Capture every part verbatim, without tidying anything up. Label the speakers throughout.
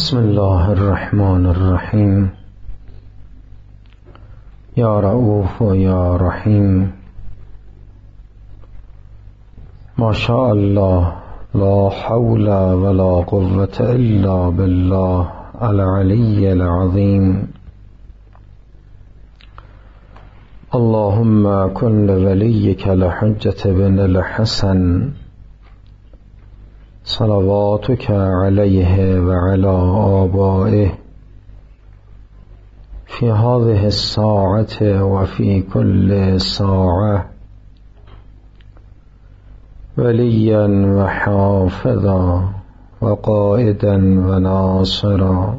Speaker 1: بسم الله الرحمن الرحیم. یا رؤوف و یا رحیم. ما شاء الله لا حول ولا قوة الا بالله العلی العظیم. اللهم كن لوليك الحجة بن الحسن صلواتك عليه وعلى آبائه في هذه الساعة وفي كل ساعة وليا وحافظا وقائدا وناصرا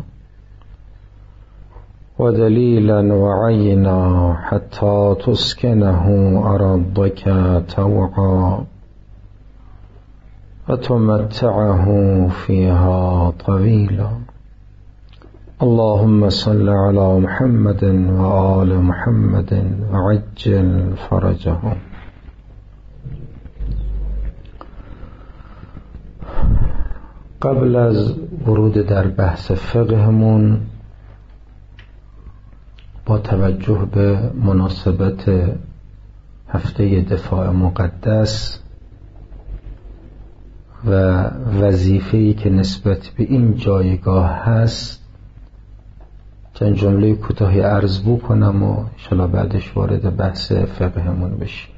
Speaker 1: ودليلا وعينا حتى تسكنه أرضك طوعا وتمتعه فيها طويلا. اللهم صل على محمد وآل محمد وعجل فرجهم. قبل از ورود در بحث فقهمون، با توجه به مناسبت هفته دفاع مقدس و وظیفه‌ای که نسبت به این جایگاه هست، چند جمله کوتاهی عرض بکنم و ان شاءالله بعدش وارد بحث فقهمون بشیم.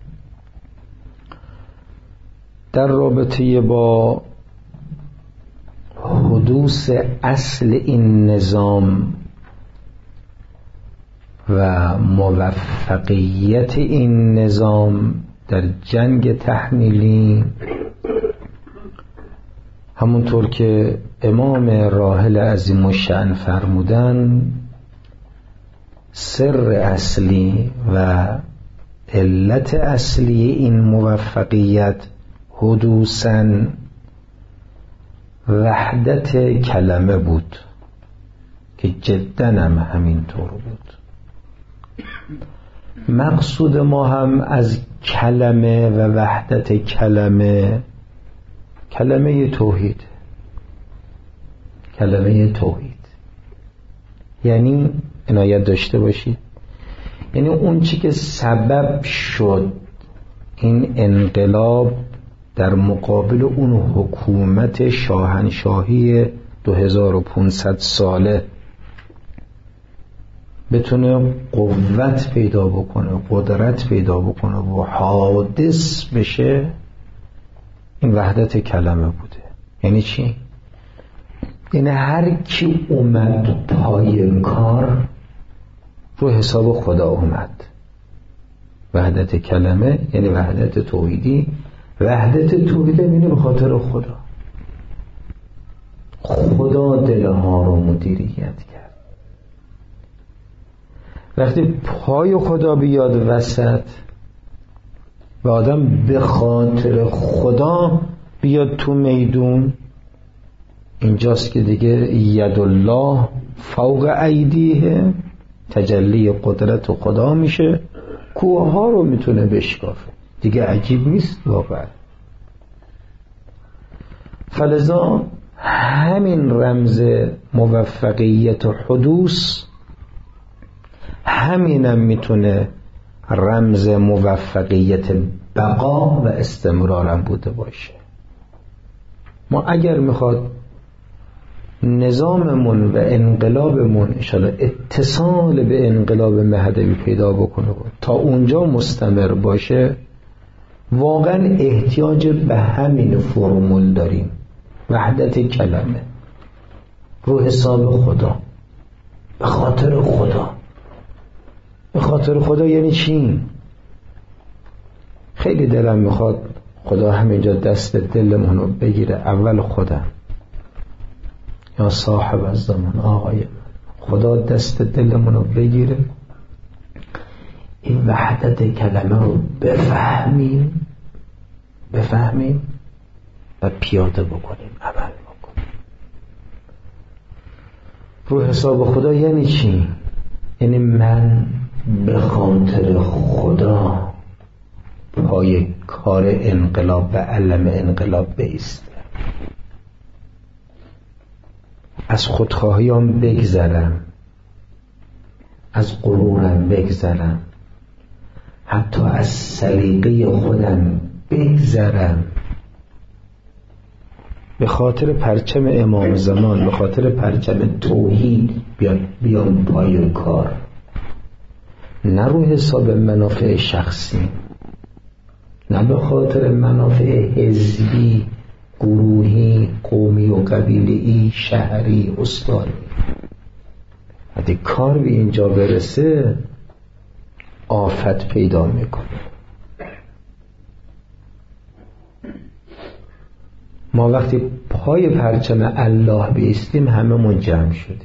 Speaker 1: در رابطه با حدوث اصل این نظام و موفقیت این نظام در جنگ تحمیلی، همونطور که امام راحل عظیم الشأن فرمودن، سر اصلی و علت اصلی این موفقیت حدوثاً وحدت کلمه بود که جداً هم همینطور بود. مقصود ما هم از کلمه و وحدت کلمه کلمه توحید کلمه توحید یعنی عنایت داشته باشید، یعنی اون چی که سبب شد این انقلاب در مقابل اون حکومت شاهنشاهی دو هزار و پانصد ساله بتونه قوت پیدا بکنه، قدرت پیدا بکنه و حادث بشه، این وحدت کلمه بوده. یعنی چی؟ یعنی هر کی اومد پای کار رو حساب خدا اومد. وحدت کلمه یعنی وحدت توحیدی. وحدت توحیدی یعنی به خاطر خدا. خدا دلها رو مدیریت کرد. وقتی پای خدا بیاد وسط و آدم به خاطر خدا بیاد تو میدون، اینجاست که دیگه ید الله فوق ایدیه، تجلی قدرت خدا میشه، کوه ها رو میتونه بشکافه. دیگه عجیب نیست واقعا. فلذا همین رمز موفقیت و حدوث، همینم میتونه رمز موفقیت بقا و استمرارم بوده باشه. ما اگر میخواد نظاممون و انقلابمون انشاءالله اتصال به انقلاب مهدوی پیدا بکنه تا اونجا مستمر باشه، واقعا احتیاج به همین فرمول داریم. وحدت کلمه، رو حساب خدا، به خاطر خدا. به خاطر خدا یعنی چی؟ خیلی دلم میخواد خدا همینجا دست دلمون رو بگیره. اول خودم، یا صاحب الزمان، آقای خدا دست دلمون رو بگیره، این وحدت کلمه رو بفهمیم بفهمیم و پیاده بکنیم، عمل بکنیم. رو حساب خدا یعنی چی؟ یعنی من به خاطر خدا پای کار انقلاب و علم انقلاب بایستم. از خودخواهیام بگذرم، از غرورم بگذرم، حتی از سلیقه خودم بگذرم، به خاطر پرچم امام زمان، به خاطر پرچم توحید بیام بیام پای کار، نه رو حساب منافع شخصی، نه به خاطر منافع حزبی، گروهی، قومی و قبیله‌ای، شهری، استانی. وقتی کار به اینجا برسه آفت پیدا میکنه. ما وقتی پای پرچم الله بیستیم همه من جمع شدیم،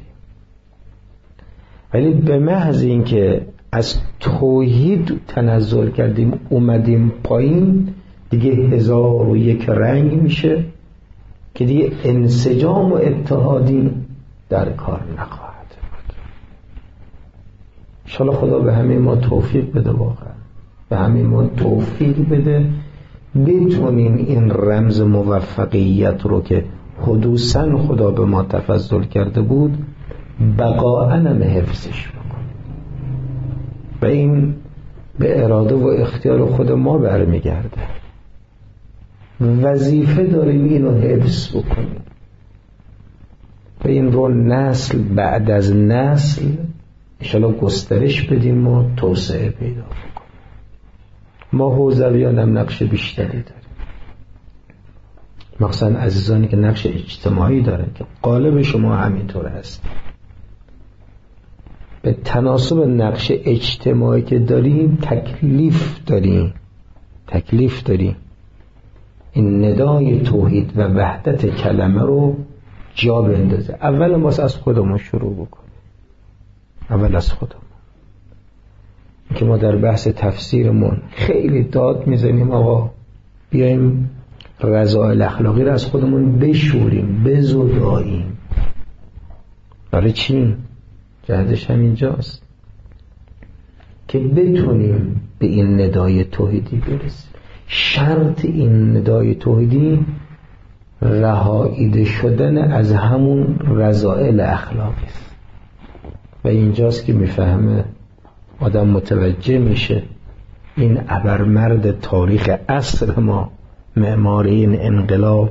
Speaker 1: ولی به محض اینکه از توحید تنزل کردیم اومدیم پایین، دیگه هزار و یک رنگ میشه که دیگه انسجام و اتحادی در کار نخواهد بود. انشاءالله خدا به همه ما توفیق بده، واقعا به همه ما توفیق بده بتونیم این رمز موفقیت رو که حدوثاً خدا به ما تفضل کرده بود بقاءً هم حفظش بکنیم و این به اراده و اختیار خود ما برمیگرده. وظیفه داریم اینو حفظ بکنیم و این رو نسل بعد از نسل انشاءالله گسترش بدیم و توسعه پیدا بکنیم. ما حوزویان هم نقش بیشتری داریم، مخصوصا عزیزانی که نقش اجتماعی دارن که قالب شما همینطور هست. به تناسب نقش اجتماعی که داریم تکلیف داریم تکلیف داریم این ندای توحید و وحدت کلمه رو جا بندازه. اول ما از خودمون شروع بکنیم، اول از خودمون، که ما در بحث تفسیرمون خیلی داد میزنیم آقا بیایم رذائل اخلاقی رو از خودمون بشوریم، بزداییم. برای چی؟ جهدش هم اینجاست که بتونیم به این ندای توحیدی برسیم. شرط این ندای توحیدی رهاییده شدن از همون رذائل اخلاقی است و اینجاست که میفهمه آدم متوجه میشه این ابرمرد تاریخ عصر ما، معمار این انقلاب،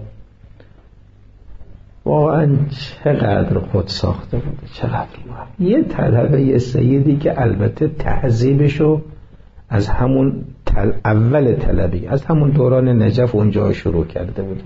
Speaker 1: واقعا چقدر خود ساخته بوده، چقدر ما یه طلبه یه سیدی که البته تهذیبشو از همون تل... اول طلبی از همون دوران نجف اونجا شروع کرده بود.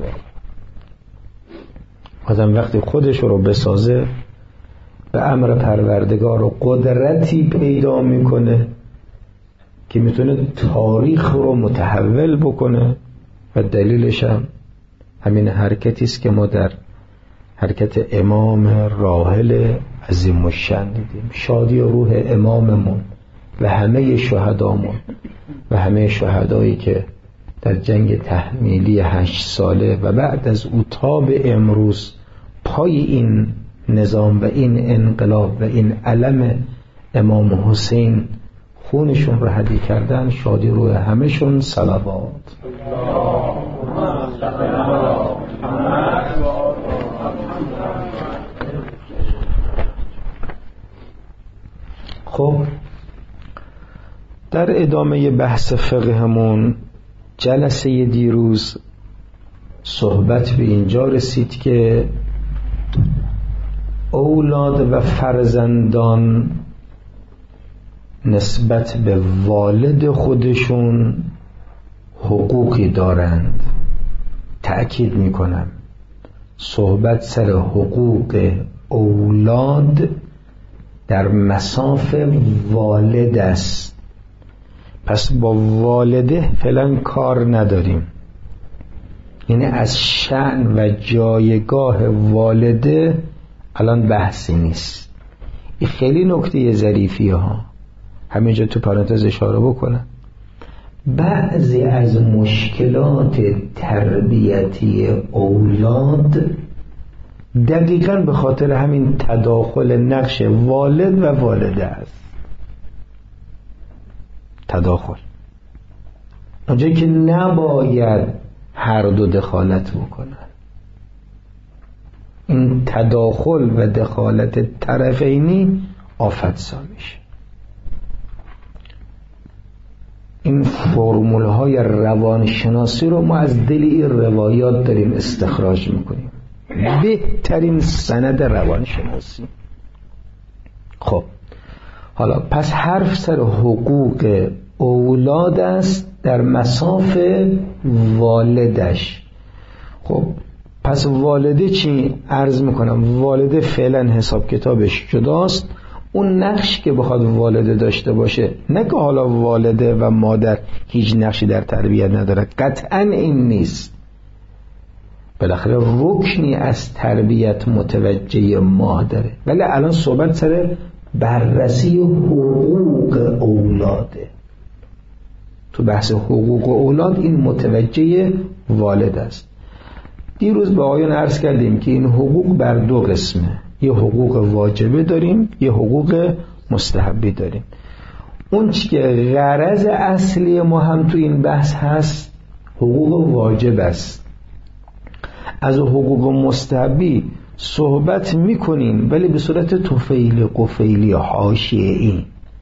Speaker 1: آدم وقتی خودش رو بسازه به امر پروردگار و قدرتی پیدا میکنه که میتونه تاریخ رو متحول بکنه و دلیلش هم همین حرکتی است که ما در حرکت امام راحل عظیم الشأن دیدیم. شادی و روح اماممون و همه شهدامون و همه شهدایی که در جنگ تحمیلی هشت ساله و بعد از او تا به امروز پای این نظام و این انقلاب و این علم امام حسین خونشون رو هدیه کردن. شادی روی همهشون، صلوات. خب در ادامه بحث فقهمون جلسه دیروز صحبت به اینجا رسید که اولاد و فرزندان نسبت به والد خودشون حقوقی دارند. تأکید میکنم صحبت سر حقوق اولاد در مصاف والد است، پس با والده فعلا کار نداریم. یعنی از شأن و جایگاه والده الان بحثی نیست. این خیلی نکته ظریفیه ها، همینجا تو پرانتز اشاره بکنم. بعضی از مشکلات تربیتی اولاد دقیقاً به خاطر همین تداخل نقش والد و والده است. تداخل اونجایی که نباید هر دو دخالت بکنن، این اون تداخل و دخالت طرفینی آفت‌زا میشه. این فرمول های روانشناسی رو ما از دل این روایات داریم استخراج میکنیم، بهترین سند روانشناسی. خب حالا پس حرف سر حقوق اولاد است در مصاف والدش. خب پس والده چی؟ عرض میکنم والده فعلا حساب کتابش جداست. اون نقش که بخواد والده داشته باشه، نه که حالا والده و مادر هیچ نقشی در تربیت نداره، قطعا این نیست. بالاخره رکنی از تربیت متوجه مادره، ولی الان صحبت سر بررسی حقوق اولاده. تو بحث حقوق اولاد این متوجه والد است. دیروز به آیان عرض کردیم که این حقوق بر دو قسمه، یه حقوق واجبه داریم، یه حقوق مستحبی داریم. اون چی که غرض اصلی ما هم تو این بحث هست حقوق واجب است. از حقوق مستحبی صحبت میکنیم ولی به صورت طفیل قفیلی حاشیه‌ای.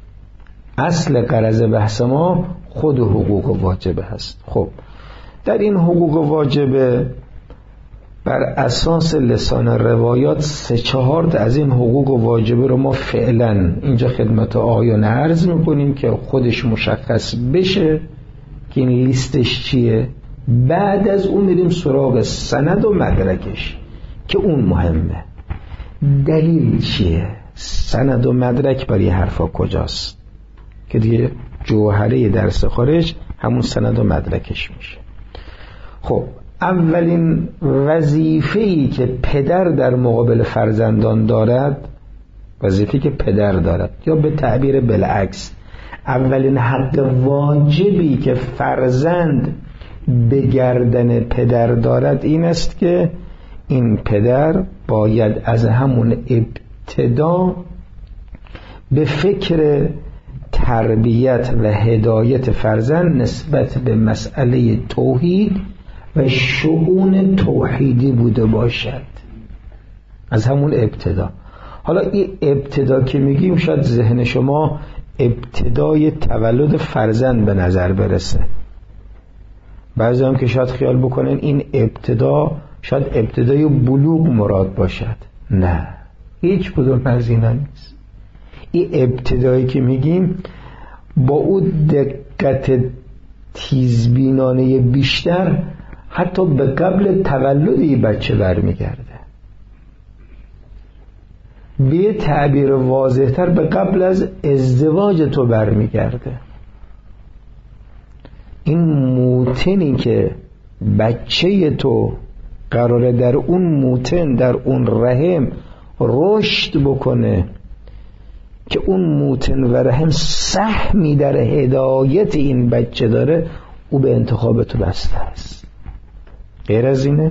Speaker 1: اصل غرض بحث ما خود حقوق واجبه هست. خب در این حقوق واجبه بر اساس لسان روایات سه چهار تا از این حقوق واجبه رو ما فعلا اینجا خدمت آیان عرض میکنیم که خودش مشخص بشه که این لیستش چیه. بعد از اون میریم سراغ سند و مدرکش که اون مهمه. دلیل چیه؟ سند و مدرک برای حرفا کجاست؟ که دیگه جوهره درس خارج همون سند و مدرکش میشه. خب اولین وظیفه‌ای که پدر در مقابل فرزندان دارد، وظیفه‌ای که پدر دارد، یا به تعبیر بالعکس اولین حق واجبی که فرزند به گردن پدر دارد این است که این پدر باید از همون ابتدا به فکر تربیت و هدایت فرزند نسبت به مسئله توحید و شؤون توحیدی بوده باشد. از همون ابتدا. حالا این ابتدا که میگیم شاید ذهن شما ابتدای تولد فرزند به نظر برسه. بعضی هم که شاید خیال بکنن این ابتدا شاید ابتدای بلوغ مراد باشد. نه، هیچ کدوم از اینا نیست. این ابتدایی که میگیم با اون دقت تیزبینانه بیشتر حتی به قبل تولد این بچه برمیگرده. به تعبیر واضح‌تر به قبل از ازدواج تو برمیگرده. این موتنی که بچه تو قراره در اون موتن، در اون رحم رشد بکنه، که اون موتن و رحم سهمی در هدایت این بچه داره، او به انتخاب تو بسته است. غیر از اینه؟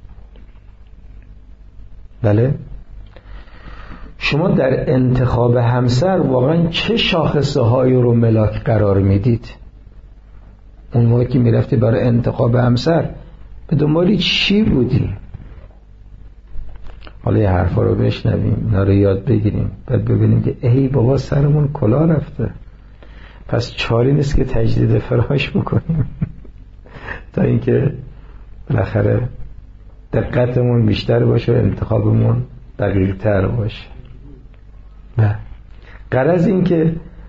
Speaker 1: بله. شما در انتخاب همسر واقعا چه شاخصه هایی رو ملاک قرار میدید؟ اون موقعی که میرفتی برای انتخاب همسر به دنبالی چی بودی؟ حالا یه حرفا رو بشنویم، اینا رو یاد بگیریم، بعد ببینیم که ای بابا سرمون کلا رفته، پس چاری نیست که تجدید فراش بکنیم تا اینکه بالاخره دقتمون بیشتر باشه و انتخابمون دقیق تر باشه. نه، غرض این که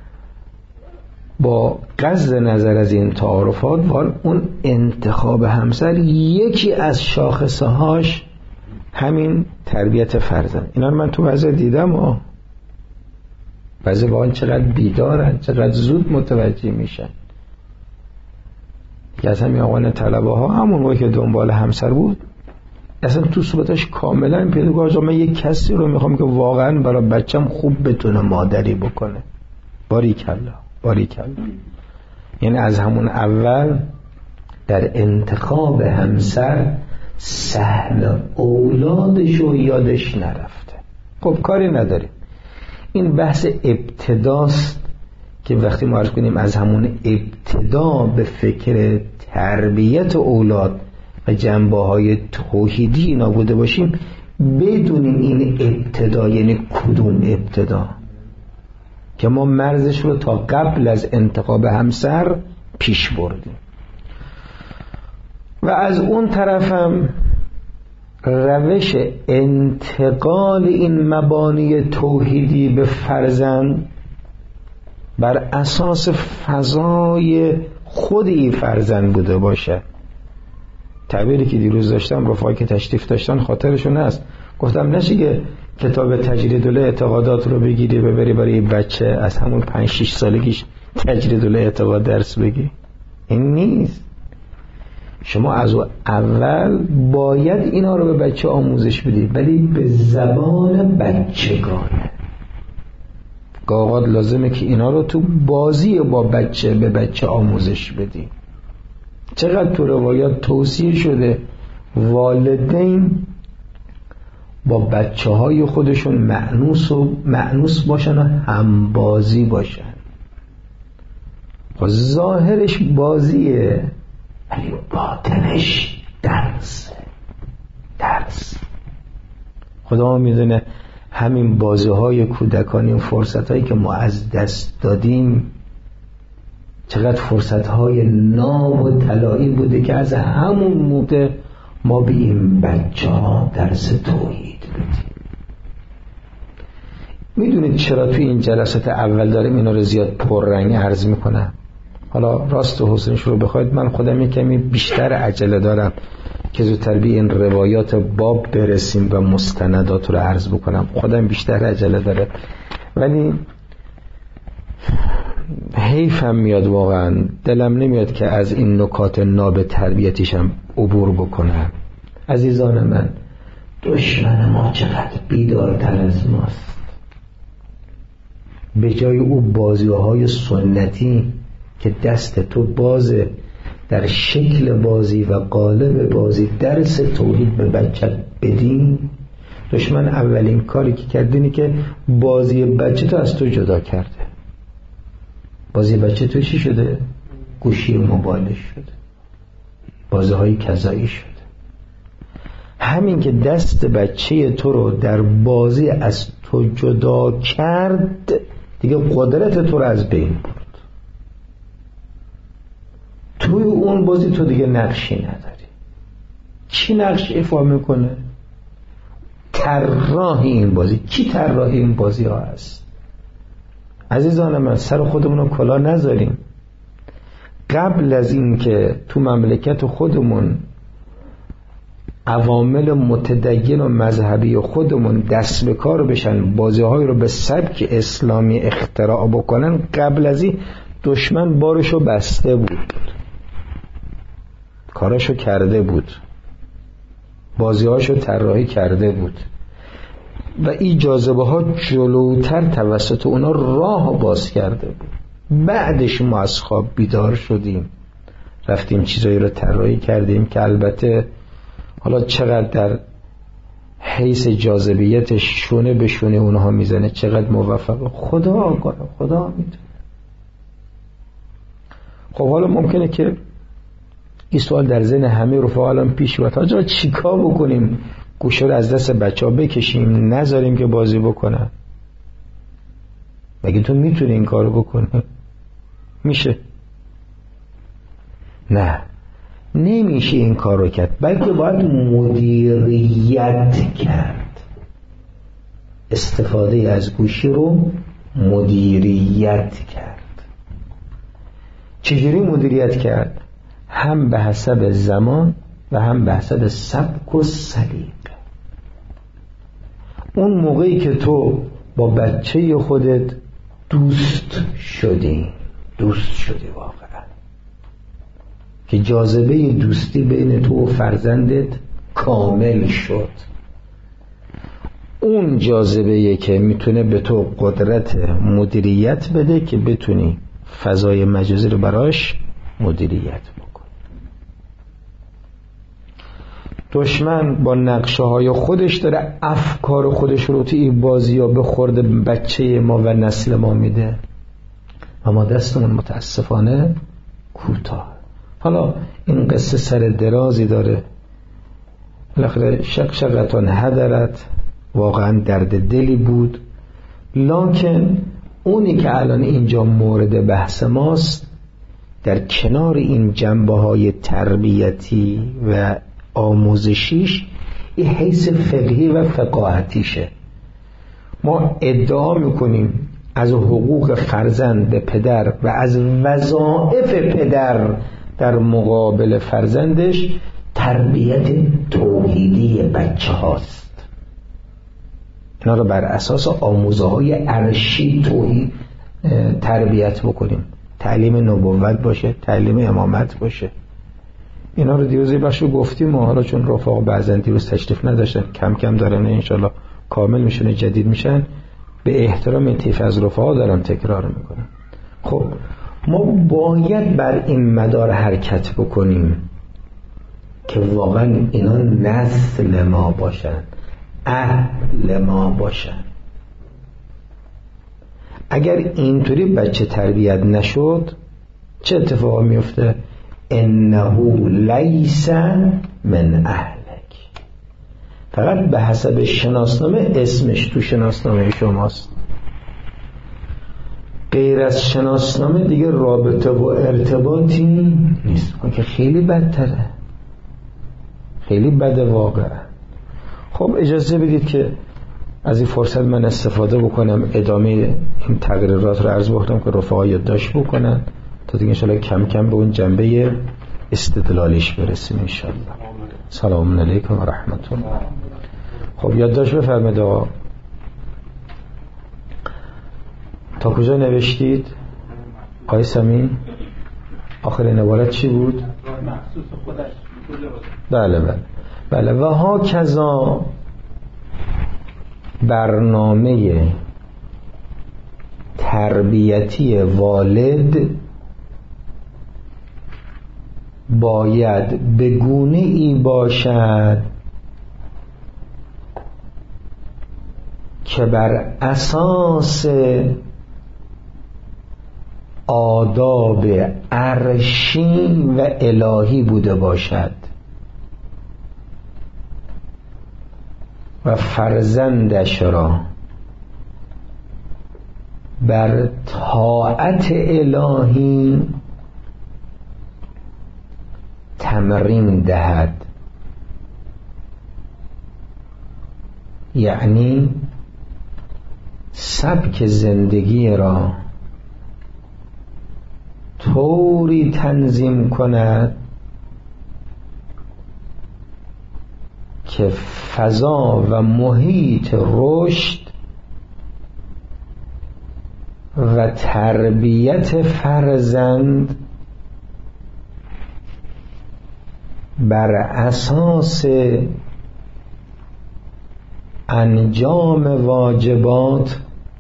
Speaker 1: با قصد نظر از این تعارفات وال اون انتخاب همسر یکی از شاخصه هاش همین تربیت فرزند. اینا رو من تو وضع دیدم ها. بعضی واقعا چقدر بیدارن، چقدر زود متوجه میشن. یکی از همین آقایان طلبه ها همون موقع که دنبال همسر بود اصلا تو صحبتش کاملا پیدا گفت آقا من یک کسی رو میخوام که واقعا برای بچم خوب بتونه مادری بکنه. باریکلا باریکلا. یعنی از همون اول در انتخاب همسر سهم اولادش رو یادش نرفته. خب کاری نداریم، این بحث ابتداست که وقتی ما عرض کنیم از همون ابتدا به فکر تربیت اولاد و جنبه های توحیدی اینا بوده باشیم، بدونیم این ابتدا یعنی کدوم ابتدا، که ما مرزش رو تا قبل از انتخاب همسر پیش بردیم. و از اون طرفم روش انتقال این مبانی توحیدی به فرزند بر اساس فضای خود این فرزند بوده باشه. تعبیری که دیروز داشتم رفاقی که تشریف داشتن خاطرشون هست، گفتم نشه که کتاب تجریدالله اعتقادات رو بگیری ببری برای بچه از همون پنج شش سالگیش تجریدالله اعتقاد درس بگی. این نیست. شما از اول باید اینا رو به بچه آموزش بدی، ولی به زبان بچگانه. گاهات لازمه که اینا رو تو بازی با بچه به بچه آموزش بدی. چقدر تو روایات توصیه شده والدین با بچه های خودشون مأنوس و مأنوس باشن و همبازی باشن. ظاهرش بازیه ولی باطنش درس درس خدا میدونه همین بازی های کودکانی و فرصت هایی که ما از دست دادیم چقدر فرصت های ناب و طلایی بوده که از همون موقع ما به این بچه ها درس توحید بدیم. میدونید چرا توی این جلسات اول داریم اینا رو زیاد پررنگ عرض میکنم؟ حالا راست و حسنش رو بخواید من خودم یک کمی بیشتر عجله دارم که زودتر به این روایات باب برسیم و مستندات رو عرض بکنم. خودم بیشتر عجله داره، ولی حیفم میاد، واقعا دلم نمیاد که از این نکات ناب تربیتیشم عبور بکنم. عزیزان من، دشمن ما چقدر بیدارتر از ماست. به جای او بازی‌های سنتی که دست تو بازه در شکل بازی و قالب بازی درس توحید به بچه بدین، دشمن اولین کاری که کرده اینه که بازی بچه تو از تو جدا کرده. بازی بچه تو چی شده؟ گوشی موبایلش شده، بازی های کذایی شده. همین که دست بچه تو رو در بازی از تو جدا کرد دیگه قدرت تو رو از بین برد. توی اون بازی تو دیگه نقشی نداری. کی نقش ایفا میکنه؟ طراح این بازی. کی طراح این بازی ها هست؟ عزیزان من، سر خودمون رو کلاه نذاریم. قبل از این که تو مملکت خودمون عوامل متدین و مذهبی خودمون دست به کار بشن بازی‌های رو به سبک اسلامی اختراع بکنن، قبل از این دشمن بارشو بسته بود، کاراشو کرده بود، بازی‌هاشو طراحی کرده بود و این جاذبه ها جلوتر توسط اونا راه باز کرده بود. بعدش ما از خواب بیدار شدیم، رفتیم چیزایی رو طراحی کردیم که البته حالا چقدر در حیث جاذبیت شونه به شونه اونها میزنه، چقدر موفق، خدا آگاه، خدا میدونه. خب حالا ممکنه که این سوال در ذهن همه رفقا الان پیش بیاد، آجا چیکار بکنیم؟ گوشه رو از دست بچه ها بکشیم نذاریم که بازی بکنن؟ مگه تو میتونی این کارو بکنی؟ میشه؟ نه، نمیشه این کار رو کرد، بلکه باید مدیریت کرد. استفاده از گوشی رو مدیریت کرد. چجوری مدیریت کرد؟ هم به حسب زمان و هم به حسب سبک و سلیقه. اون موقعی که تو با بچه خودت دوست شدی، دوست شدی واقعا، که جاذبه دوستی بین تو و فرزندت کامل شد، اون جاذبه که میتونه به تو قدرت مدیریت بده که بتونی فضای مجازی رو براش مدیریت بکن. دشمن با نقشه های خودش داره افکار خودش رو توی این بازی ها به خورد بچه ما و نسل ما میده و ما دستمون متاسفانه کوتاه. حالا این قصه سر درازی داره، بالاخره شقشقتان هدرت، واقعا درد دلی بود. لکن اونی که الان اینجا مورد بحث ماست، در کنار این جنبه های تربیتی و آموزشیش این حیث فقهی و فقاهتیشه. ما ادعا میکنیم از حقوق فرزند پدر و از وظایف پدر در مقابل فرزندش تربیت توحیدی بچه هاست. اینا رو بر اساس آموزه های عرشی توحید تربیت بکنیم. تعلیم نبوت باشه، تعلیم امامت باشه. اینا رو دیروز بخش رو گفتیم و حالا چون رفاق بعضن دیروز تشریف نداشتن، کم کم دارن انشالله کامل میشونه، جدید میشن، به احترام این طیف از رفاقا دارم تکرار میکنم. خب ما باید بر این مدار حرکت بکنیم که واقعا اینا نسل ما باشن، اهل ما باشن. اگر اینطوری بچه تربیت نشد چه اتفاقی میفته؟ انه لیس من اهلک. فقط به حسب شناسنامه اسمش تو شناسنامه شماست، غیر از شناسنامه دیگه رابطه و ارتباطی نیست. که خیلی بدتره، خیلی بده واقعا. خب اجازه بدید که از این فرصت من استفاده بکنم، ادامه این تقریرات رو عرض بکنم که رفقا یادداشت بکنن تا دیگه انشاءالله کم کم به اون جنبه استدلالیش برسیم انشاءالله. سلام علیکم و رحمت الله. خب یادداشت بفرمایید آقا. تا کجا نوشتید؟ آقای سمی آخرین عبارت چی بود؟ بله بله بله. و ها کذا برنامه تربیتی والد باید به گونه ای باشد که بر اساس آداب عرشی و الهی بوده باشد و فرزندش را بر طاعت الهی تمرین دهد. یعنی سبک زندگی را طوری تنظیم کند که فضا و محیط رشد و تربیت فرزند بر اساس انجام واجبات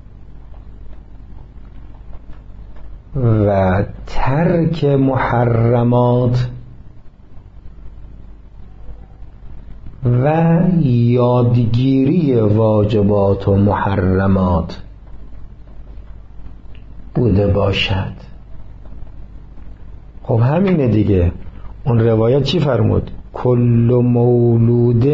Speaker 1: و ترک محرمات و یادگیری واجبات و محرمات بوده باشد. خب همینه دیگه. اون روایت چی فرمود؟ کل مولود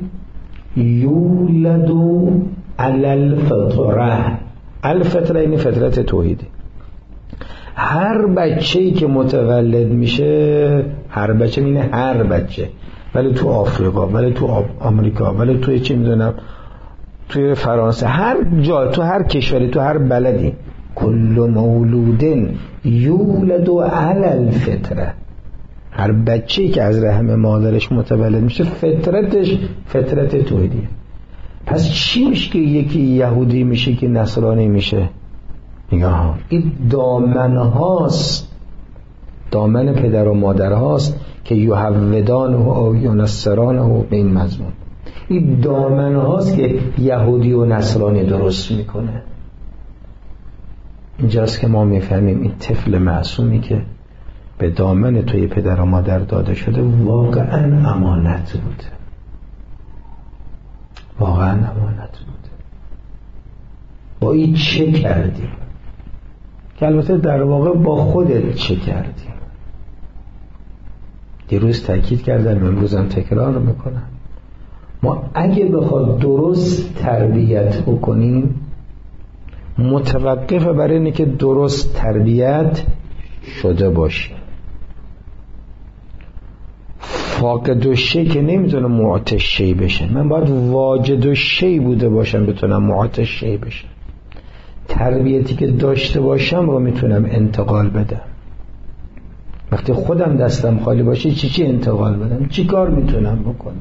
Speaker 1: یولد علی الفطره. الفطره این فطرت توحیدی. هر بچه‌ای که متولد میشه، هر بچه اینه هر بچه، ولی تو آفریقا، ولی تو آمریکا، ولی تو چه میدونم توی فرانسه، هر جا، تو هر کشوری، تو هر بلدی، کل مولود یولد علی الفطره. هر بچه‌ای که از رحم مادرش متولد میشه فطرتش فطرت توحیدیه. پس چی میشه که یکی یهودی میشه که نصرانی میشه؟ نگاه، این دامن هاست، دامن پدر و مادر هاست که یهودان و ینصران و به این مضمون. این دامن هاست که یهودی و نصرانی درست میکنه. اینجاست که ما میفهمیم این طفل معصومی که به دامن توی پدر و مادر داده شده واقعا امانت بود، واقعا امانت بود. با این چه کردیم؟ که البته در واقع با خودت چه کردیم. دیروز تاکید کردم، امروز هم تکرار میکنم، ما اگه بخواد درست تربیت بکنیم متوقف بر اینه که درست تربیت شده باشه. فاقد الشی که نمیتونه معطی شی بشه، من باید واجد الشی بوده باشم بتونم معطی شی بشم. تربیتی که داشته باشم رو میتونم انتقال بدم. وقتی خودم دستم خالی باشه چی چی انتقال بدم، چی کار میتونم بکنم؟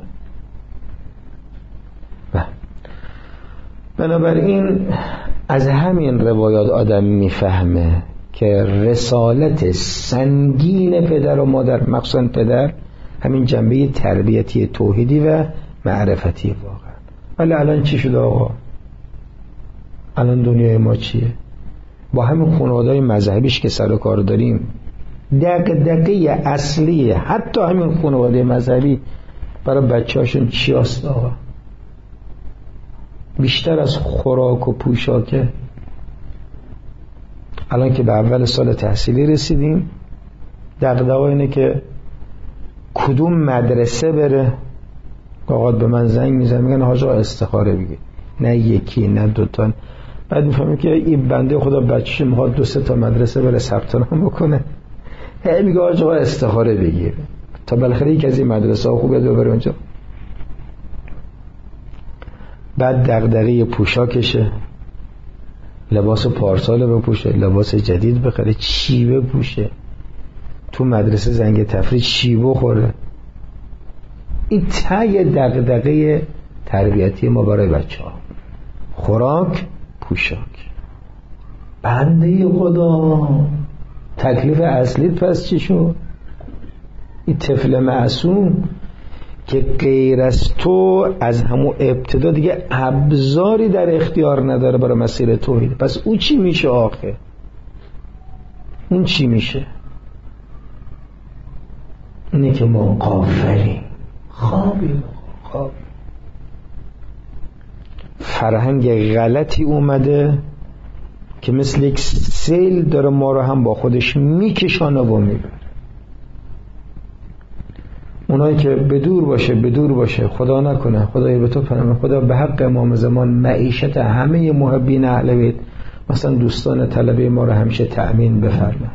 Speaker 1: بنابراین از همین روایات آدم میفهمه که رسالت سنگین پدر و مادر، مخصوصا پدر، همین جنبه تربیتی توحیدی و معرفتی واقعا. ولی الان چی شده آقا؟ الان دنیای ما چیه؟ با همین خانواده‌های مذهبیش که سر و کار داریم، دغدغه اصلی حتی همین خانواده مذهبی برای بچه‌هاشون چی است آقا؟ بیشتر از خوراک و پوشاکه. الان که به اول سال تحصیلی رسیدیم، دغدغه اینه که کدوم مدرسه بره. آقا به من زنگ میزنن میگن حاج آقا استخاره بگیر، نه یکی نه دوتا. بعد میفهمیم که این بنده خدا بچه‌ش میخواد دو سه تا مدرسه بره ثبت نام بکنه، هی میگه حاج آقا استخاره بگیر تا بالاخره یک از این مدرسه ها خوبه بره اونجا. بعد دغدغه پوشاکشه، لباس پارسال بپوشه، لباس جدید بخره، چی بپوشه، تو مدرسه زنگ تفریح چی بخوره. این تای دغدغه تربیتی ما برای بچه ها، خوراک، پوشاک. بنده خدا تکلیف اصلیت پس چی شد؟ این طفل معصوم که غیر از تو از همون ابتدا دیگه ابزاری در اختیار نداره برای مسیر توحید، پس او چی میشه آخه؟ اون چی میشه؟ اینه که ما غافلیم، خوابیم. خواب فرهنگ غلطی اومده که مثل یک سیل داره ما رو هم با خودش میکشانه و میبره. اونایی که بدور باشه بدور باشه خدا نکنه، خدای به تو پناه، خدا به حق امام زمان معیشت همه محبین اهل بیت، مثلا دوستان طلبه ما رو همیشه تأمین بفرما.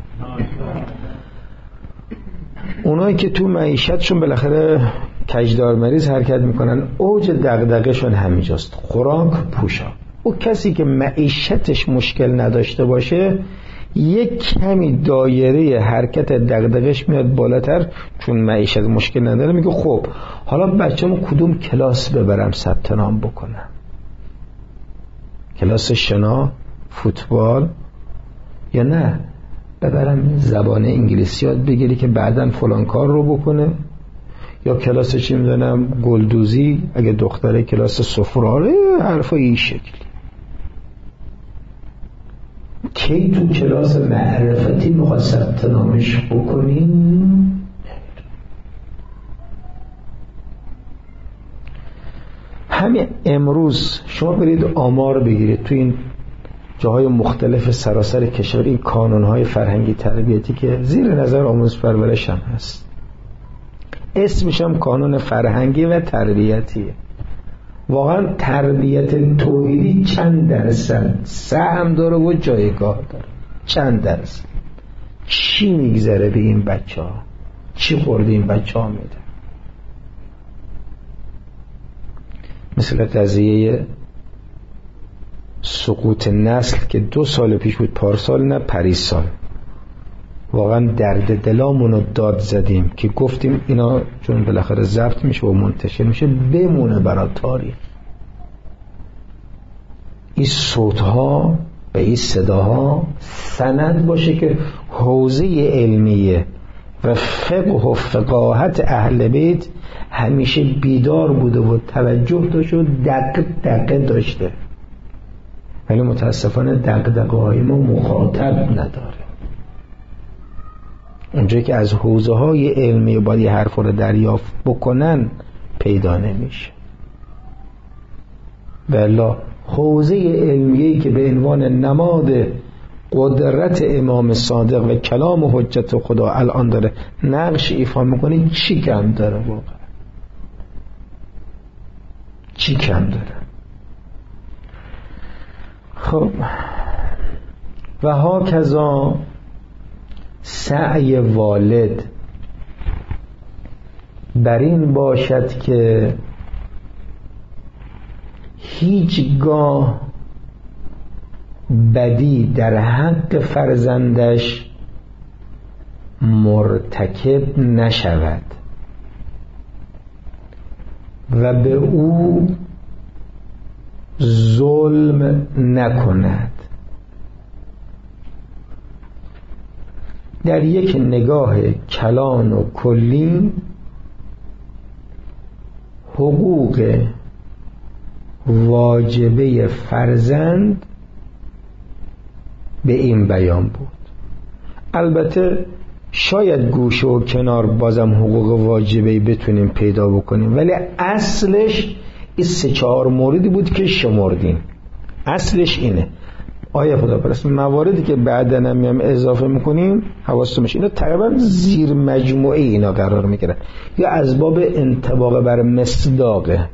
Speaker 1: اونایی که تو معیشتشون بالاخره کجدار مریض حرکت میکنن، اوج دغدغه‌شون همینجاست، خوراک، پوشاک. او کسی که معیشتش مشکل نداشته باشه یک کمی دایره حرکت دغدغش میاد بالاتر، چون معیشت مشکل نداره. میگه خب حالا بچه‌مو کدوم کلاس ببرم ثبت نام بکنم؟ کلاس شنا، فوتبال، یا نه ببرم زبان انگلیسی یاد بگیری که بعداً فلان کار رو بکنه، یا کلاس چی میدونم گلدوزی اگه دختره کلاس سفره، حرفا این شکلی. کی تو کلاس معرفتی میخواد ثبت نامش بکنیم؟ همین امروز شما برید آمار بگیرید تو این جاهای مختلف سراسر کشور، این کانونهای فرهنگی تربیتی که زیر نظر آموزش پرورش هم هست، اسمش هم کانون فرهنگی و تربیتیه. واقعا تربیت توحیدی چند درصد سهم داره و جایگاه داره؟ چند درصد؟ چی میگذره به این بچه ها؟ چی خورده این بچه ها میده؟ مثل قضیه سقوط نسل که دو سال پیش بود، پارسال نه پریسال، واقعا درد دلامونو داد زدیم که گفتیم اینا چون بالاخره ضبط میشه و منتشر میشه بمونه برای تاریخ. این صوتها به این صداها سند باشه که حوزه علمیه و فقه و فقاهت اهل بیت همیشه بیدار بوده و توجه داشته و دق دقه داشته، ولی متاسفانه دقدقه های ما مخاطب نداره. اونجایی که از حوزه های علمی باید یه حرف رو دریافت بکنن پیدا نمیشه. بلا حوزه علمیه‌ای که به عنوان نماد قدرت امام صادق و کلام و حجت خدا الان داره نقش ایفا میکنه، چی کم داره واقعا؟ چی کم دارن؟ خب و ها کذا سعی والد بر این باشد که هیچگاه بدی در حق فرزندش مرتکب نشود و به او ظلم نکند. در یک نگاه کلان و کلی حقوق واجبه فرزند به این بیان بود. البته شاید گوشه و کنار بازم حقوق واجبه بتونیم پیدا بکنیم، ولی اصلش این سه چهار موردی بود که شمردیم. اصلش اینه. آیا خدا پرست مواردی که بعداً هم اضافه میکنیم حواستون باشه اینا تقریبا زیر مجموعه اینا قرار میگیره، یا از باب انطباق بر مصداقه.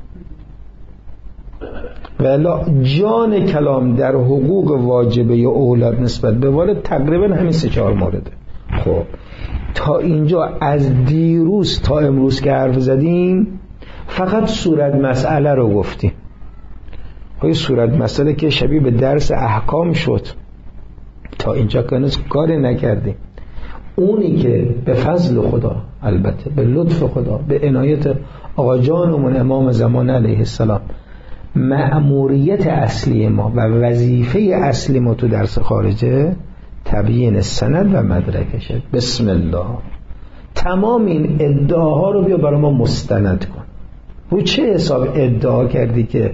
Speaker 1: ولی جان کلام در حقوق واجبه یا اولاد نسبت به والد تقریبا همین سه چهار مورده. خب تا اینجا از دیروز تا امروز که حرف زدیم فقط صورت مسئله رو گفتیم. های صورت مسئله که شبیه به درس احکام شد. تا اینجا کنیز کاری نکردیم. اونی که به فضل خدا، البته به لطف خدا، به عنایت آقا جانمون امام زمان علیه السلام، مأموریت اصلی ما و وظیفه اصلی ما تو درس خارجه تبیین سند و مدرکشه. بسم الله. تمام این ادعاها رو بیا برای ما مستند کن. رو چه حساب ادعا کردی که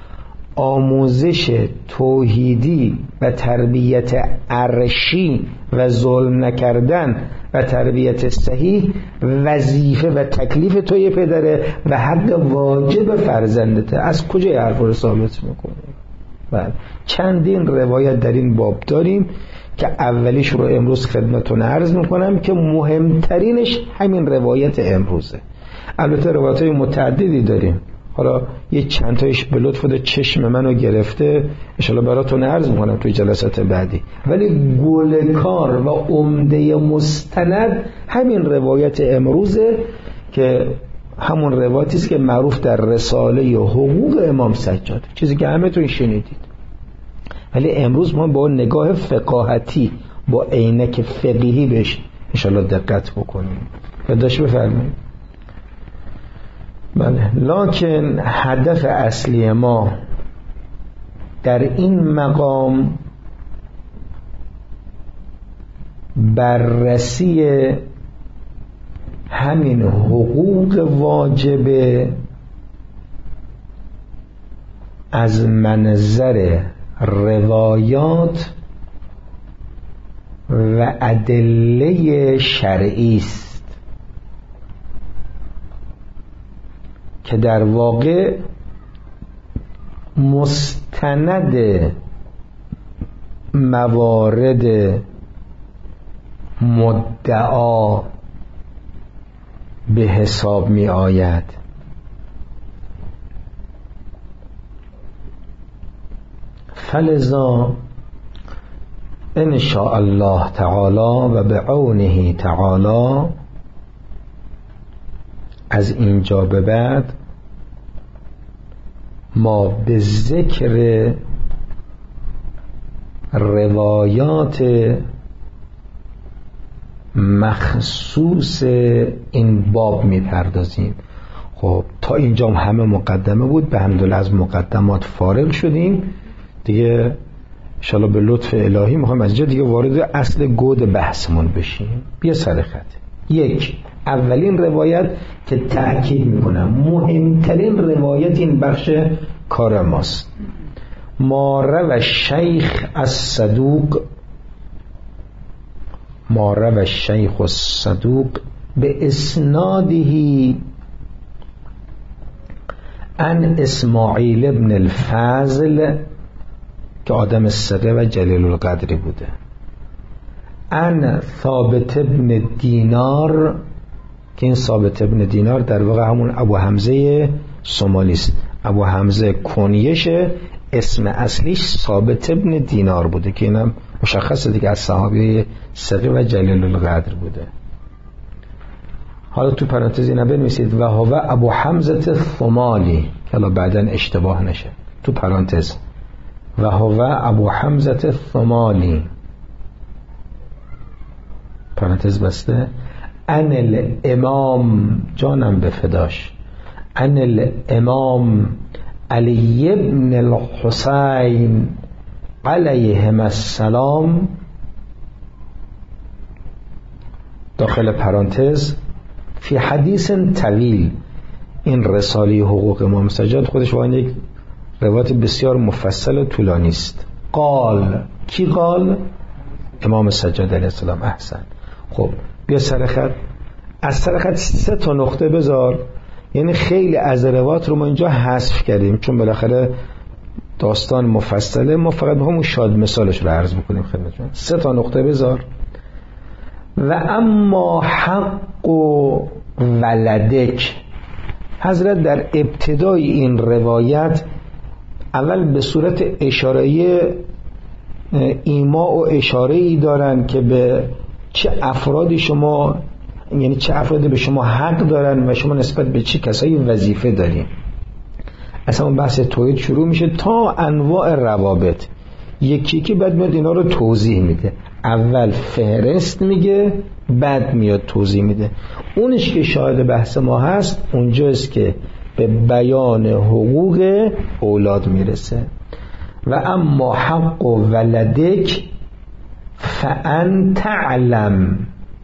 Speaker 1: آموزش توحیدی و تربیت عرشی و ظلم نکردن و تربیت صحیح وظیفه و تکلیف توی پدره و حق واجب فرزندته؟ از کجا حرف رو ثابت میکنه؟ بله، چندین روایت در این باب داریم که اولیش رو امروز خدمتتون عرض میکنم که مهمترینش همین روایت امروزه. البته روایت های متعددی داریم، حالا یه چند تایش به لطف خود چشم منو گرفته، انشالله براتون عرض میکنم توی جلسات بعدی، ولی گلکار و عمده مستند همین روایت امروزه که همون روایتی است که معروف در رساله حقوق امام سجاد، چیزی که همه تون شنیدید. ولی امروز ما با نگاه فقاهتی، با عینک فقیهی بهش انشالله دقت بکنیم. یادداشت بفرمایید. بله، لکن هدف اصلی ما در این مقام بررسی همین حقوق واجبه از منظر روایات و ادله شرعی است که در واقع مستند موارد مدعا به حساب می آید. فلذا ان شاء الله تعالی و بعونه تعالی از اینجا به بعد ما به ذکر روایات مخصوص این باب میپردازیم. خب تا اینجا همه مقدمه بود، به حمدالله از مقدمات فارغ شدیم دیگه. انشاءالله به لطف الهی میخوایم از اینجا دیگه وارد اصل گود بحثمون بشیم. بیا سر خط. یک، اولین روایت که تأکید میکنم مهمترین روایت این بخش کار ماست، ما روى شیخ الصدوق ما روى الشیخ الصدوق به اسناده عن اسماعیل ابن الفضل که آدم ثقه و جلیل القدری بوده، عن ثابت ابن دینار که این ثابت ابن دینار در واقع همون ابو حمزه صومالی است، ابو حمزه کنیش، اسم اصلیش ثابت ابن دینار بوده که اینم مشخصه دیگه از صحابی ثقه و جلیل القدر بوده. حالا تو پرانتز اینا بنویسید و هو ابو حمزه الثمالی که حالا بعدن اشتباه نشه، تو پرانتز و هو ابو حمزه الثمالی پرانتز بسته. ان الامام، جانم به فداش، ان الامام علی ابن الحسین علیهم السلام، داخل پرانتز فی حدیث طویل. این رساله حقوق امام سجاد خودش واقعا یک روایت بسیار مفصل و طولانی است. قال، کی قال؟ امام سجاد علیه السلام. احسن. خب بیا سر خط، از سر خط سه تا نقطه بذار، یعنی خیلی از روایات رو ما اینجا حذف کردیم چون بالاخره داستان مفصله، ما فقط میخوام شاد مثالش رو عرض بکنیم خدمتتون. سه تا نقطه بذار. و اما حق و ولدک، حضرت در ابتدای این روایت اول به صورت اشاره‌ای ایما و اشاره‌ای دارن که به چه افرادی شما، یعنی چه افرادی به شما حق دارن و شما نسبت به چه کسایی وظیفه دارین. اصلا اون بحث توحید شروع میشه تا انواع روابط، یکی یکی بعد میاد اینا رو توضیح میده. اول فهرست میگه بعد میاد توضیح میده. اونش که شاهد بحث ما هست اونجاست که به بیان حقوق اولاد میرسه. و اما حق و ولدک فان تعلم،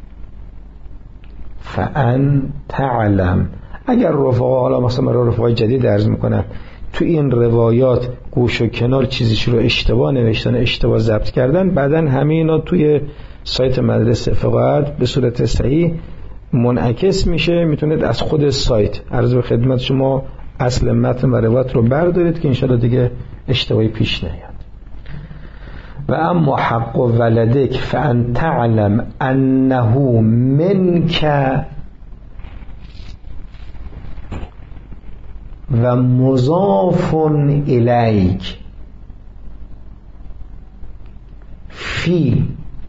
Speaker 1: فان تعلم. اگر رفقا، حالا مثلا من رفقای جدید عرض میکنم، تو این روایات گوش و کنار چیزیش رو اشتباه نوشتن، اشتباه ضبط کردن، بعدن همه اینا توی سایت مدرسه فقاهت به صورت صحیح منعکس میشه. میتونید از خود سایت عرض به خدمت شما اصل متن و روایت رو بردارید که انشاءالله دیگه اشتباهی پیش نیاد. و اما حق و ولدک فان تعلم انه منک و مضاف الیک فی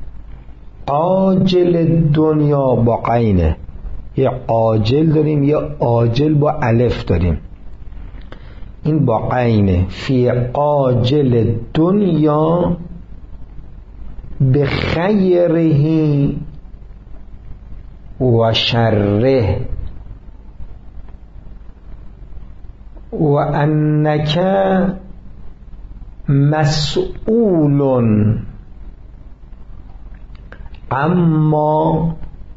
Speaker 1: عاجل دنیا با قینه، یه عاجل داریم یه عاجل با الف داریم، این با قینه. فی عاجل دنیا بخیره و شره و انک مسئول اما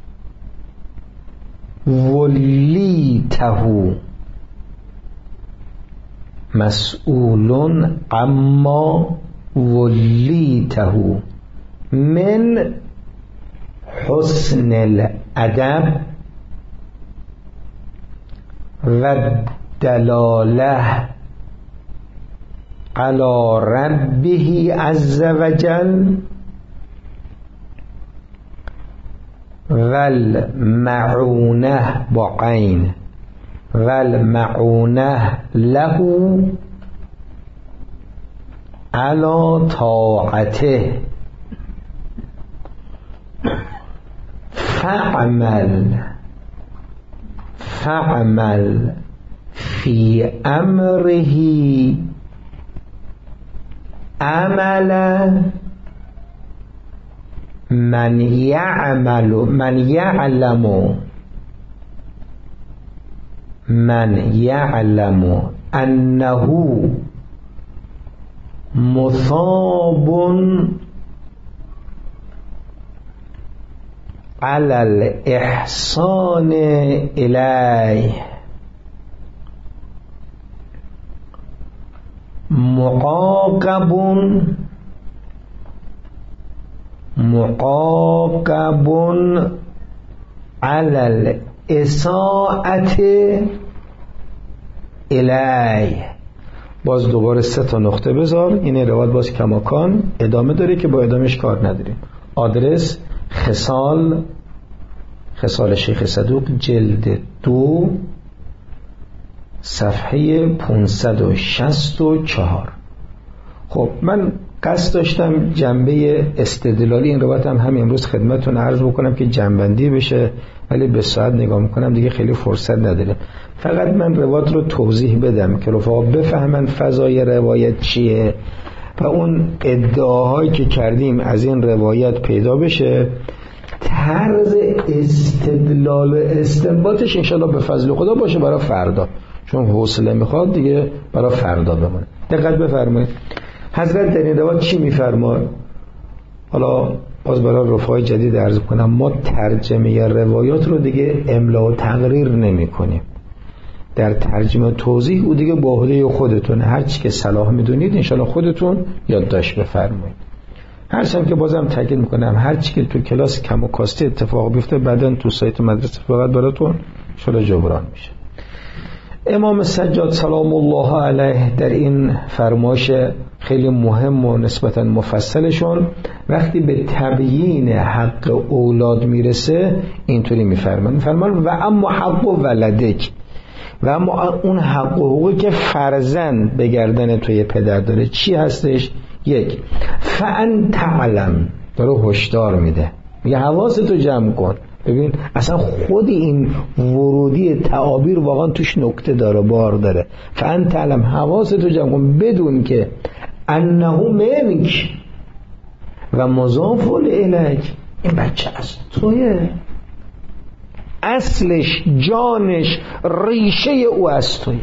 Speaker 1: ولیته، مسئول اما ولیته من حسن الادب و دلاله علی ربه عز وجل والمعونه با قین والمعونه له علی طاعته فعمل فعمل فی امره عمل من یعمل من یعلم من یعلم انه مثاب علی الاحسان الیه معاقب معاقب علی الاساءة الیه. باز دوباره سه تا نقطه بذار. این روایت باز کماکان ادامه داره که با ادامهش کار نداریم. آدرس خصال خصال شیخ صدوق جلد دو صفحه پانصد و شصت و چهار. خب من قصد داشتم جنبه استدلالی این روایت هم همین امروز خدمتتون عرض بکنم که جنبندی بشه، ولی به ساعت نگاه میکنم دیگه خیلی فرصت نداریم. فقط من روایت رو توضیح بدم که رفقا بفهمن فضای روایت چیه و اون ادعاهایی که کردیم از این روایت پیدا بشه. طرز استدلال استنباطش انشالله به فضل خدا باشه برای فردا، چون حوصله میخواد دیگه برای فردا بمونه. دقت بفرمایید حضرت در این روایت چی میفرماید. حالا باز برای رفقای جدید عرض کنم، ما ترجمه روایات رو دیگه املا و تقریر نمی کنیم. در ترجمه توضیح او دیگه با عهده خودتون، هر چی که صلاح میدونید انشالله خودتون یادداشت بفرمایید. هرچند که بازم تاکید میکنم هر چی که تو کلاس کم و کاسته اتفاق بیفته بعدن تو سایت مدرسه فقط براتون انشالله جبران میشه. امام سجاد سلام الله علیه در این فرمایش خیلی مهم و نسبتا مفصلشون وقتی به تبیین حق اولاد میرسه اینطوری میفرمان میفرمان و اما حق و ولدک، و اما اون حق و حقوقی که فرزند به گردن توی پدر داره چی هستش؟ یک، فان تعلم، داره هشدار میده، میگه حواستو جمع کن. ببین اصلا خود این ورودی تعابیر واقعا توش نکته داره، بار داره. فان تعلم، حواستو جمع کن بدون که انه منک و مضاف الیک، این بچه از تویه، اصلش جانش ریشه او از تویه.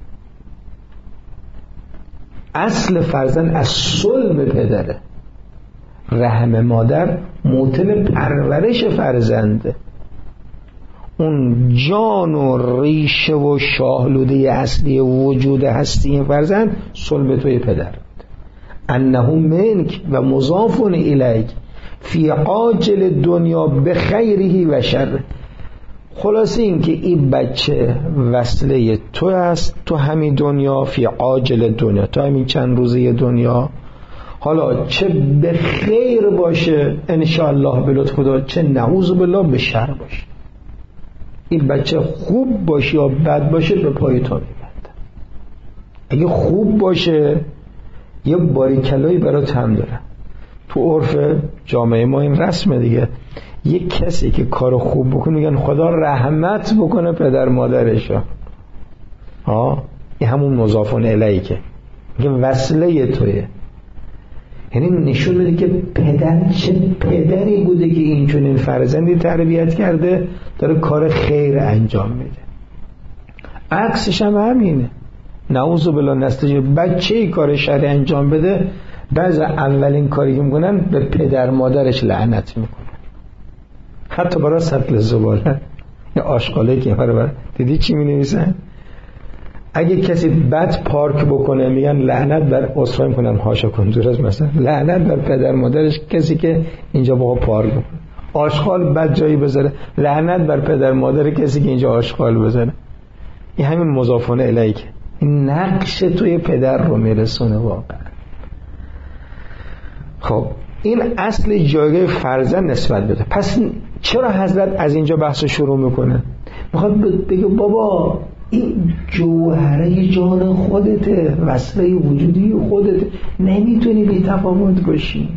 Speaker 1: اصل فرزند از صلب پدره، رحم مادر موطن پرورش فرزنده، اون جان و ریشه و شاهلوده اصلی وجود هستی فرزند صلب توی پدر. انه منک و مضاف الیک فی عاجل دنیا بخیره و شر. خلاصه این که این بچه وصله تو است تو همین دنیا، فی عاجل دنیا، تو همین چند روزه دنیا، حالا چه به خیر باشه انشاءالله به لطف خدا، چه نعوذ بالله به شر باشه. این بچه خوب باشه یا بد باشه به پای تو میبنده. اگه خوب باشه یه باریکلایی برات هم داره. تو عرف جامعه ما این رسمه دیگه، یک کسی که کار خوب بکنه میگن خدا رحمت بکنه پدر مادرشو. ها این همون مضافون الیکه، میگه وصله تویه، یعنی نشون میده که پدر چه پدری بوده که این چنین فرزندی تربیت کرده، داره کار خیر انجام میده. عکسش هم همینه، نعوذ بالله نستجیب، بچه‌ای کار شر انجام بده بعضی اولین کاری که میکنن به پدر مادرش لعنت میکنن، حتی برای سطل زباله یا آشغاله که برای دیدی چی می نویسن؟ اگه کسی بد پارک بکنه میگن لعنت بر، اصلاح میکنم هاشا کن دور از مثلا، لعنت بر پدر مادرش کسی که اینجا با پارک بکنه. آشغال بد جایی بذاره، لعنت بر پدر مادر کسی که اینجا آشغال بذاره. این همین مضافانه الیک، این نقش توی پدر رو میرسونه واقعا. خب این اصل جایگاه فرزند نسبت بده. پس چرا حضرت از اینجا بحث شروع میکنه؟ میخواد بگه بابا این جوهره جان خودته، وصله وجودی خودته، نمیتونی بی تفاوت باشی،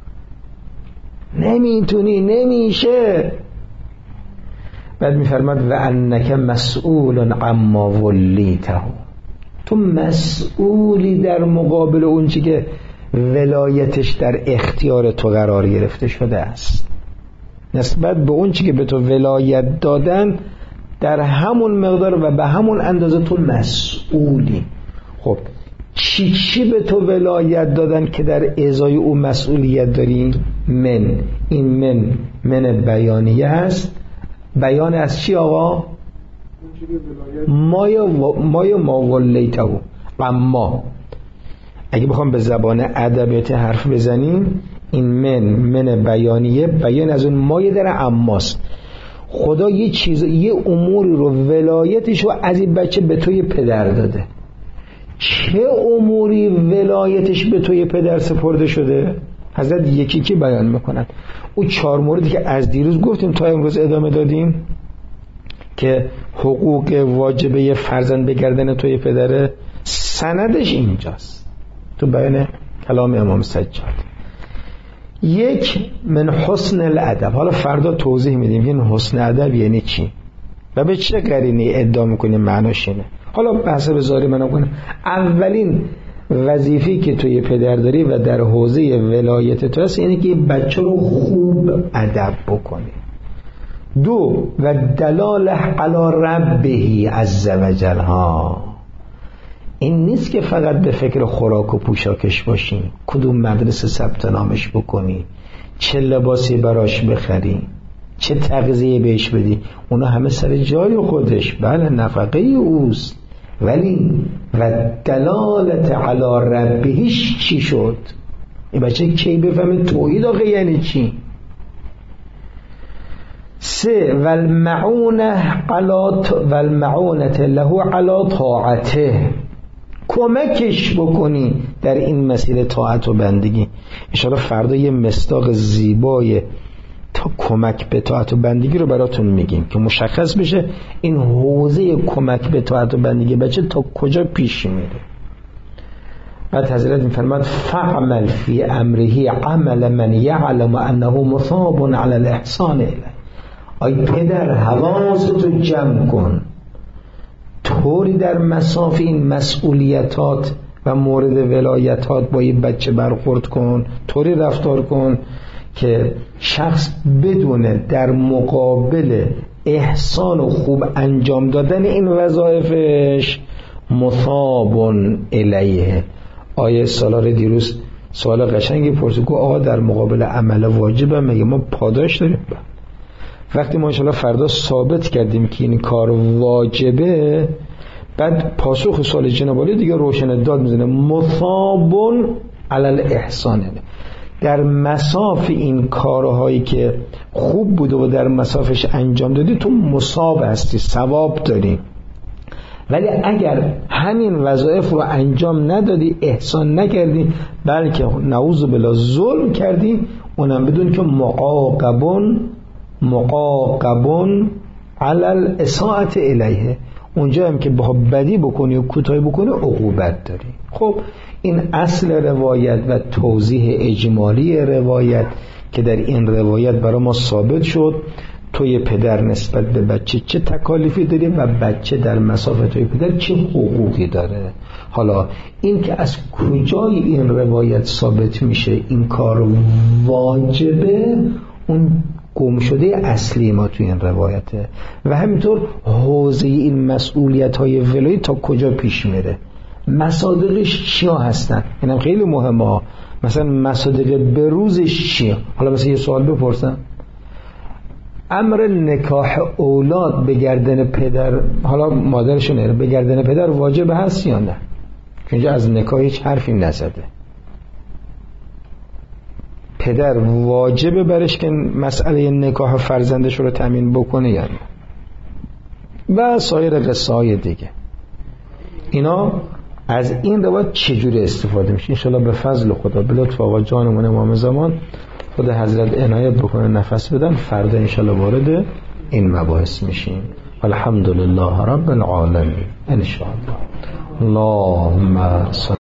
Speaker 1: نمیتونی، نمیشه. بعد میفرماد و انک مسئول عما ولیته، تو مسئولی در مقابل اون چی که ولایتش در اختیار تو قرار گرفته شده است. نسبت به اون چی که به تو ولایت دادن در همون مقدار و به همون اندازه تو مسئولی. خب چی چی به تو ولایت دادن که در ازای او مسئولیت داری؟ من، این من من بیانیه هست. بیان از چی آقا؟ ما یا ما یا ما ولیته. اما اگه بخوام به زبان ادبیات حرف بزنیم، این من من بیانیه، بیان از اون مایه داره اماست. خدا یه چیز، یه اموری رو ولایتش رو از این بچه به توی پدر داده. چه اموری ولایتش به توی پدر سپرده شده؟ حضرت یکی که بیان میکنن. او چهار موردی که از دیروز گفتیم تا امروز ادامه دادیم، که حقوق واجبه فرزند به گردن توی پدره، سندش اینجاست تو بیان کلام امام سجاد. یک من حسن الادب. حالا فردا توضیح میدیم این حسن ادب یعنی چی و به چه قرینه ادعا میکنیم معناش اینه. حالا بحث به ظاهر من کنم. اولین وظیفه‌ای که توی پدر داری و در حوزه ولایت تو هست اینه که بچه رو خوب ادب بکنی. دو و دلاله علی ربه عز وجل ها، این نیست که فقط به فکر خوراک و پوشاکش باشی، کدوم مدرسه ثبت نامش بکنی، چه لباسی براش بخری، چه تغذیه بهش بدی، اونا همه سر جای خودش، بله نفقه اوست، ولی و دلالت علی ربهش چی شد؟ این بچه کی بفهمه توحید آخه یعنی چی؟ سه والمعونه علات والمعونت له علی طاعته، کمکش بکنی در این مسیر طاعت و بندگی. انشاءالله فردا یه مصداق زیبای تا کمک به طاعت و بندگی رو براتون میگیم که مشخص بشه این حوزه کمک به طاعت و بندگی بچه تا کجا پیش میره. بعد حضرت میفرماد فعمل فی امره عمل من یعلم انه مثاب علی الاحسان الیه. ای پدر حواستو جمع کن، طوری در مساف این مسئولیتات و مورد ولایتات با این بچه برخورد کن، طوری رفتار کن که شخص بدونه در مقابل احسان و خوب انجام دادن این وظایفش مثاب الیه. آیه سالار دیروز سوال قشنگی پرسید که آقا در مقابل عمل واجبه مگه ما پاداش داریم؟ وقتی ما انشاءالله فردا ثابت کردیم که این کار واجبه، بعد پاسخ سوال جناب عالی دیگه روشن داد میزنه مثاب علی الاحسان، در مساف این کارهایی که خوب بوده و در مسافش انجام دادی تو مثاب هستی، ثواب داری. ولی اگر همین وظایف رو انجام ندادی، احسان نکردی، بلکه نعوذ بالله ظلم کردی، اونم بدون که معاقبون مقاقبون علی الاساءة الیه، اونجا هم که با بدی بکنی و کوتاهی بکنی عقوبت داری. خب این اصل روایت و توضیح اجمالی روایت که در این روایت برای ما ثابت شد توی پدر نسبت به بچه چه تکالیفی داری و بچه در مسافت توی پدر چه حقوقی داره. حالا این که از کجای این روایت ثابت میشه این کار واجبه، اون گم شده اصلی ما توی این روایته. و همینطور حوزه این مسئولیت های ولایی تا کجا پیش میره، مصادیقش چیا هستن، اینم خیلی مهمه. مثلا مصادیق بروزش چیه؟ حالا مثلا یه سوال بپرسم، امر نکاح اولاد به گردن پدر، حالا مادرشون نره، به گردن پدر واجب هست یا نه؟ که اینجا از نکاح هیچ حرفی نزده. پدر واجبه برش که مسئله نکاح فرزندش رو تامین بکنه یا نه؟ و سایر قصه های دیگه. اینا از این روایت چجوری استفاده میشه؟ انشالله به فضل خدا به لطف آقا جانمون امام زمان خدا حضرت عنایت بکنه نفس بدن، فردا انشالله وارد این مباحث میشیم. الحمدلله رب العالمین انشاءالله. اللهم